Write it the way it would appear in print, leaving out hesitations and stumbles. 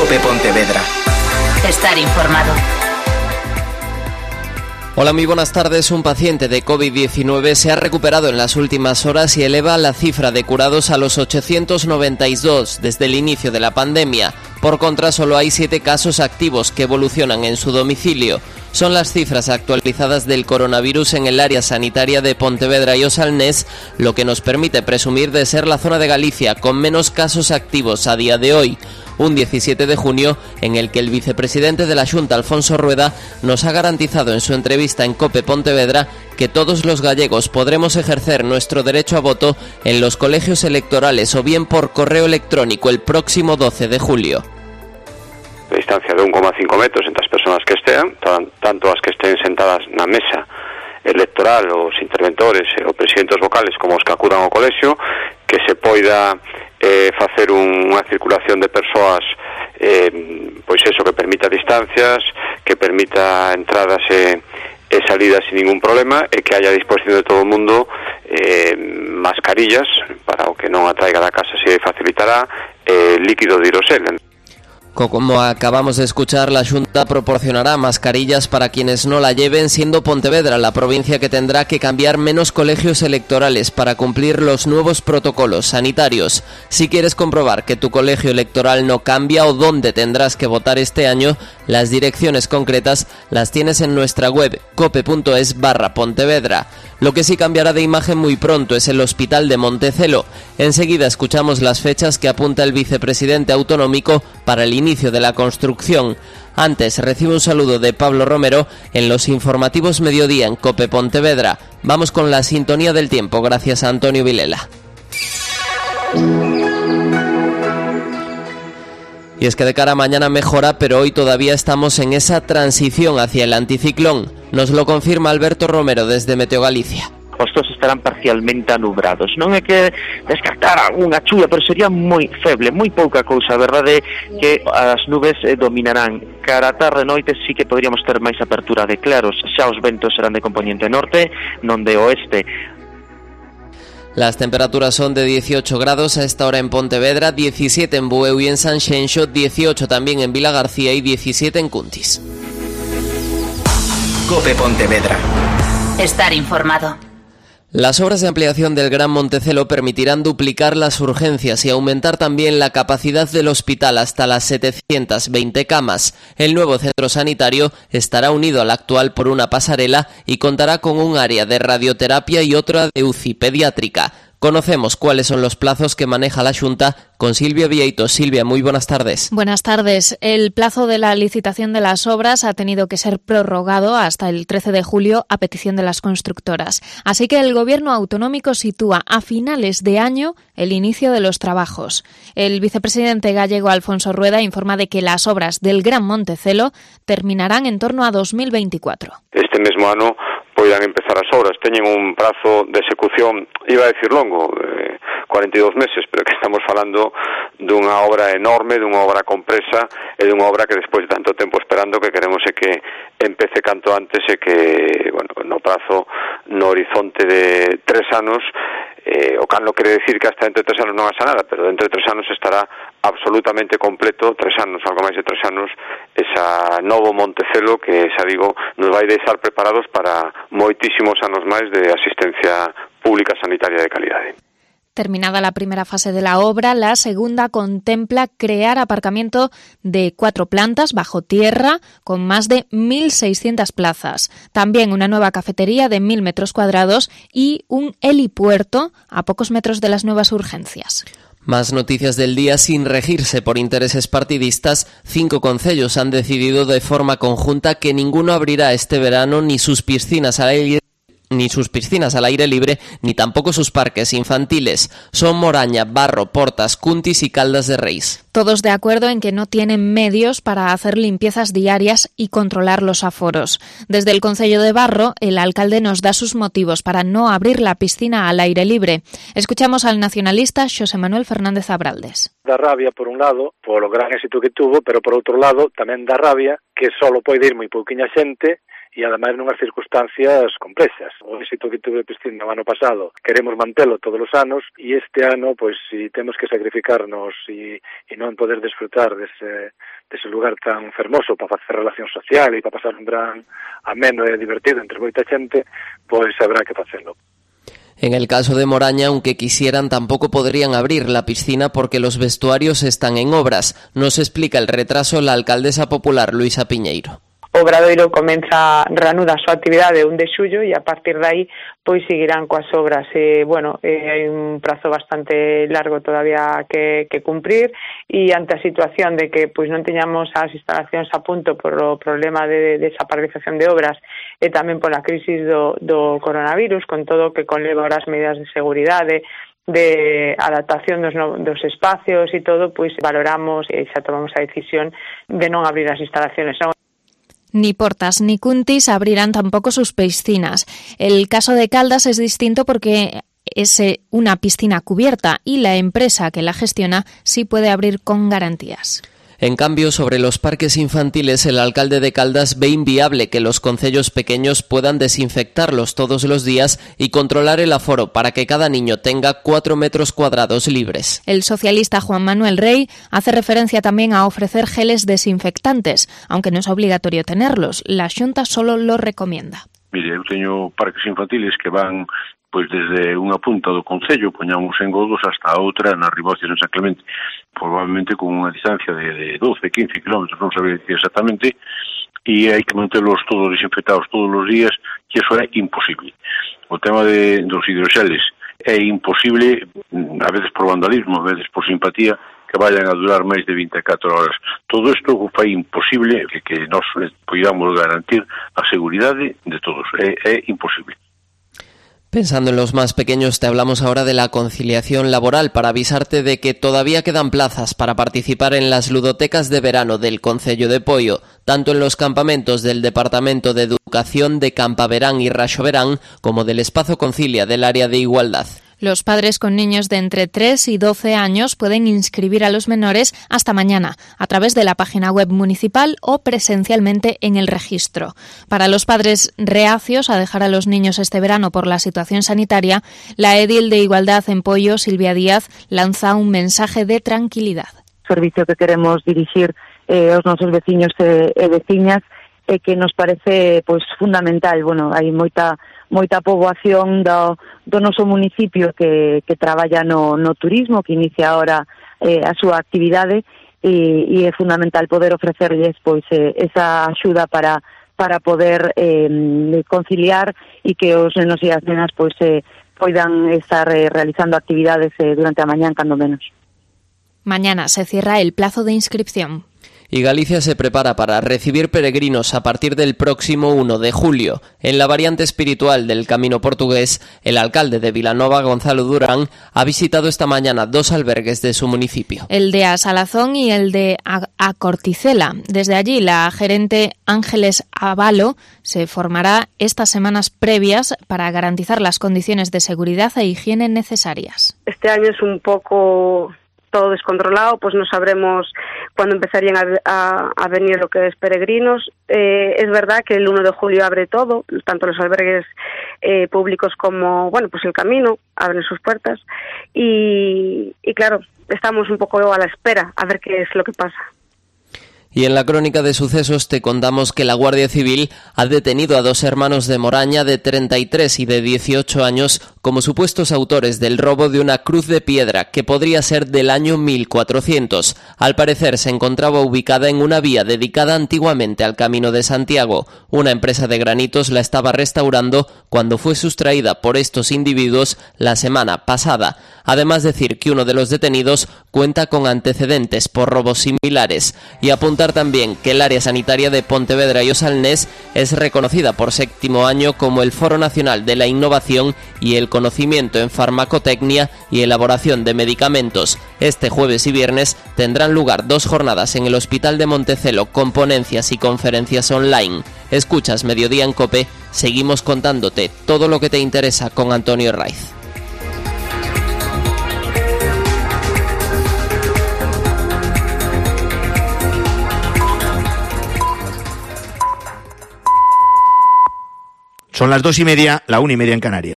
COPE Pontevedra. Estar informado. Hola, muy buenas tardes. Un paciente de COVID-19 se ha recuperado en las últimas horas y eleva la cifra de curados a los 892 desde el inicio de la pandemia. Por contra, solo hay 7 casos activos que evolucionan en su domicilio. Son las cifras actualizadas del coronavirus en el área sanitaria de Pontevedra y Osalnés, lo que nos permite presumir de ser la zona de Galicia con menos casos activos a día de hoy. Un 17 de junio en el que el vicepresidente de la Xunta, Alfonso Rueda, nos ha garantizado en su entrevista en COPE Pontevedra que todos los gallegos podremos ejercer nuestro derecho a voto en los colegios electorales o bien por correo electrónico el próximo 12 de julio. A distancia de 1,5 metros entre as persoas que estean, tanto as que estén sentadas na mesa electoral, os interventores e os presidentes vocales como os que acudan ao colexio, que se poida facer unha circulación de persoas pois eso, que permita distancias, que permita entradas e salidas sin ningún problema, e que haya a disposición de todo o mundo mascarillas para o que non a traiga da casa se facilitará, líquido de aerosol. Como acabamos de escuchar, la Xunta proporcionará mascarillas para quienes no la lleven, siendo Pontevedra la provincia que tendrá que cambiar menos colegios electorales para cumplir los nuevos protocolos sanitarios. Si quieres comprobar que tu colegio electoral no cambia o dónde tendrás que votar este año, las direcciones concretas las tienes en nuestra web cope.es/Pontevedra. Lo que sí cambiará de imagen muy pronto es el Hospital de Montecelo. Enseguida escuchamos las fechas que apunta el vicepresidente autonómico para el inicio de la construcción. Antes, recibe un saludo de Pablo Romero en los informativos Mediodía en COPE Pontevedra. Vamos con la sintonía del tiempo, gracias a Antonio Vilela. Y es que de cara a mañana mejora, pero hoy todavía estamos en esa transición hacia el anticiclón. Nos lo confirma Alberto Romero desde Meteo Galicia. Os tos estarán parcialmente anubrados. Non é que descartar algunha chuvia, pero sería moi feble, moi pouca cousa. A verdade é que as nubes dominarán. Cara a tarde e noite sí que podríamos ter máis apertura de claros. Xa os ventos serán de componente norte, non de oeste. Las temperaturas son de 18 grados a esta hora en Pontevedra, 17 en Bueu y en Sanxenxo, 18 también en Vilagarcía y 17 en Cuntis. COPE Pontevedra. Estar informado. Las obras de ampliación del Gran Montecelo permitirán duplicar las urgencias y aumentar también la capacidad del hospital hasta las 720 camas. El nuevo centro sanitario estará unido al actual por una pasarela y contará con un área de radioterapia y otra de UCI pediátrica. Conocemos cuáles son los plazos que maneja la Xunta con Silvia Vieito. Silvia, muy buenas tardes. Buenas tardes. El plazo de la licitación de las obras ha tenido que ser prorrogado hasta el 13 de julio a petición de las constructoras. Así que el Gobierno autonómico sitúa a finales de año el inicio de los trabajos. El vicepresidente gallego Alfonso Rueda informa de que las obras del Gran Montecelo terminarán en torno a 2024. Este mesmo ano poidan empezar as obras. Teñen un prazo de execución, iba a decir longo, 42 meses, pero que estamos falando dunha obra enorme, dunha obra compresa e dunha obra que despois de tanto tempo esperando que queremos é que empece canto antes e que, bueno, no prazo, no horizonte de 3 anos, o cal non quere decir que hasta entre 3 anos non haxa nada, pero dentro de 3 anos estará absolutamente completo, 3 anos, algo máis de 3 anos, esa novo Montecelo que, xa digo, nos vai deixar preparados para moitísimos anos máis de asistencia pública sanitaria de calidade. Terminada la primera fase de la obra, la segunda contempla crear aparcamiento de 4 plantas bajo tierra con más de 1.600 plazas. También una nueva cafetería de 1.000 metros cuadrados y un helipuerto a pocos metros de las nuevas urgencias. Más noticias del día. Sin regirse por intereses partidistas, 5 concellos han decidido de forma conjunta que ninguno abrirá este verano ni sus piscinas al aire libre, ni tampoco sus parques infantiles. Son Moraña, Barro, Portas, Cuntis y Caldas de Reis. Todos de acuerdo en que no tienen medios para hacer limpiezas diarias y controlar los aforos. Desde el Concello de Barro, el alcalde nos da sus motivos para no abrir la piscina al aire libre. Escuchamos al nacionalista Xosé Manuel Fernández Abraldes. Da rabia, por un lado, polo gran éxito que tuvo, pero por outro lado tamén da rabia que solo pode ir moi pouquiña xente e ademais nunhas circunstancias complexas. O éxito que tuve a piscina o ano pasado queremos mantelo todos os anos e este ano, pois, si temos que sacrificarnos e non poder desfrutar dese lugar tan fermoso para facer relación social e para pasar un verán ameno e divertido entre moita xente, pois habrá que facelo. En el caso de Moraña, aunque quisieran, tampoco podrían abrir la piscina porque los vestuarios están en obras. Nos explica el retraso la alcaldesa popular Luisa Piñeiro. O Obradoiro comeza, reanuda a súa actividade 1 de xullo e a partir de aí pois seguirán coas obras. Hai un prazo bastante largo todavía que cumprir e ante a situación de que pois non teñamos as instalacións a punto por o problema de esa paralización de obras e tamén pola crisis do coronavirus, con todo o que conleva as medidas de seguridade, de adaptación dos espacios e todo, pois valoramos e xa tomamos a decisión de non abrir as instalaciones. Ni Portas ni Cuntis abrirán tampoco sus piscinas. El caso de Caldas es distinto porque es una piscina cubierta y la empresa que la gestiona sí puede abrir con garantías. En cambio, sobre los parques infantiles, el alcalde de Caldas ve inviable que los concellos pequeños puedan desinfectarlos todos los días y controlar el aforo para que cada niño tenga 4 metros cuadrados libres. El socialista Juan Manuel Rey hace referencia también a ofrecer geles desinfectantes, aunque no es obligatorio tenerlos. La Xunta solo lo recomienda. Mire, eu teño parques infantiles que van pois desde unha punta do concello, poñamos en Godos, hasta a outra na Ribocias en San Clemente, probablemente con unha distancia de 12, 15 kilómetros, non sabría decir exactamente, e hai que mantelos todos desinfectados todos os días, que eso é imposible. O tema dos hidroxeles é imposible, a veces por vandalismo, a veces por simpatía, que vayan a durar máis de 24 horas. Todo isto fai imposible que nós podamos garantir a seguridade de todos. É imposible. Pensando en los más pequeños, te hablamos ahora de la conciliación laboral para avisarte de que todavía quedan plazas para participar en las ludotecas de verano del Concello de Poio, tanto en los campamentos del Departamento de Educación de Campaverán y Raxoverán como del Espazo Concilia del área de Igualdad. Los padres con niños de entre 3 y 12 años pueden inscribir a los menores hasta mañana a través de la página web municipal o presencialmente en el registro. Para los padres reacios a dejar a los niños este verano por la situación sanitaria, la edil de Igualdad en Poio, Silvia Díaz, lanza un mensaje de tranquilidad. O servicio que queremos dirixir aos nosos veciños e veciñas é que nos parece pois fundamental. Bueno, hai moita poboación do noso municipio que traballa no turismo, que inicia ahora a súa actividade e é fundamental poder ofrecerlles pois esa axuda para poder conciliar e que os nenos e as nenas pois poidan estar realizando actividades durante a mañán cando menos. Mañana se cierra el plazo de inscripción. Y Galicia se prepara para recibir peregrinos a partir del próximo 1 de julio. En la variante espiritual del Camino Portugués, el alcalde de Vilanova, Gonzalo Durán, ha visitado esta mañana 2 albergues de su municipio. El de Asalazón y el de Acorticela. Desde allí, la gerente Ángeles Avalo se formará estas semanas previas para garantizar las condiciones de seguridad e higiene necesarias. Este año es un poco todo descontrolado, pues no sabremos cuándo empezarían a venir lo que es peregrinos. Es verdad que el 1 de julio abre todo, tanto los albergues públicos como, bueno, pues el Camino abren sus puertas y claro, estamos un poco a la espera a ver qué es lo que pasa. Y en la crónica de sucesos te contamos que la Guardia Civil ha detenido a 2 hermanos de Moraña de 33 y de 18 años como supuestos autores del robo de una cruz de piedra que podría ser del año 1400. Al parecer se encontraba ubicada en una vía dedicada antiguamente al Camino de Santiago. Una empresa de granitos la estaba restaurando cuando fue sustraída por estos individuos la semana pasada. Además, decir que uno de los detenidos cuenta con antecedentes por robos similares. Y apuntar también que el área sanitaria de Pontevedra y Osalnés es reconocida por 7º año como el Foro Nacional de la Innovación y el Conocimiento en Farmacotecnia y Elaboración de Medicamentos. Este jueves y viernes tendrán lugar 2 jornadas en el Hospital de Montecelo con ponencias y conferencias online. Escuchas Mediodía en COPE, seguimos contándote todo lo que te interesa con Antonio Raiz. Son las 2:30, la 1:30 en Canarias.